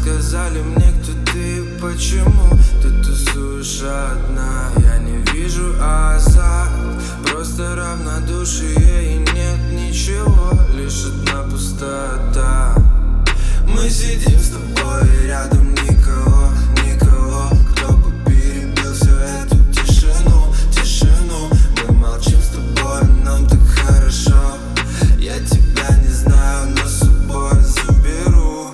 сказали мне, кто ты и почему ты тусуешь одна. Я не вижу азарт, просто равнодушие и нет ничего, лишь одна пустота. Мы сидим с тобой, рядом никого, никого, кто бы перебил всю эту тишину, тишину. Мы молчим с тобой, нам так хорошо. Я тебя не знаю, но с собой заберу.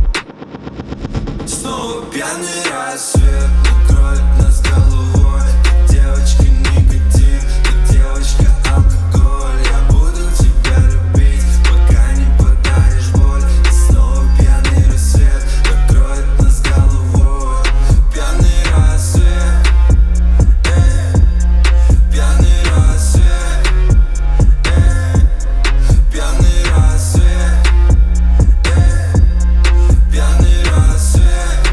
Снова пьяный рассвет накроет нас головой. Ты девочка никотин, ты девочка алкоголь. Я буду тебя любить, пока не подаришь боль. И снова пьяный рассвет накроет нас головой. Пьяный рассвет, пьяный рассвет, пьяный рассвет, пьяный рассвет.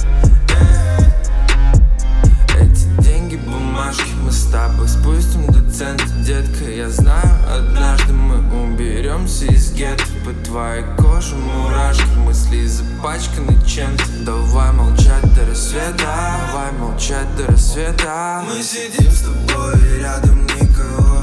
Эти деньги, бумажки, мы с тобой спустим до цента, детка. Я знаю, однажды мы уберемся из гетто. По твоей коже мурашки, мысли запачканы чем-то. Давай молчать до рассвета, давай молчать до рассвета. Мы сидим с тобой, рядом никого,